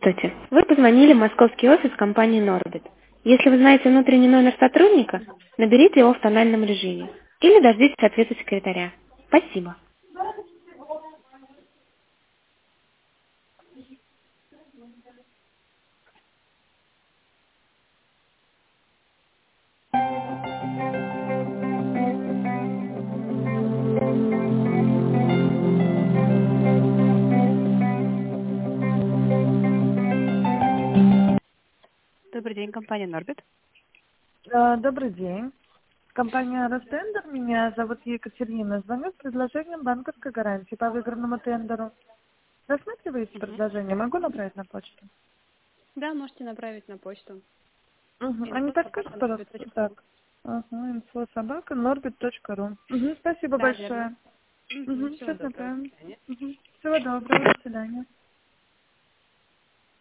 Здравствуйте. Вы позвонили в московский офис компании Norbit. Если вы знаете внутренний номер сотрудника, наберите его в тональном режиме или дождитесь ответа секретаря. Спасибо. Добрый день, компания Norbit. Добрый день. Компания Ростендер. Меня зовут Екатерина. Звоню с предложением банковской гарантии по выигранному тендеру. Рассматриваете предложение? Могу направить на почту? Да, можете направить на почту. А не подскажете, пожалуйста? info@norbit.ru. Так. info@norbit.ru. Спасибо Да, верно. большое. Всего Сейчас доброго. До направим. свидания. Всего доброго. До свидания.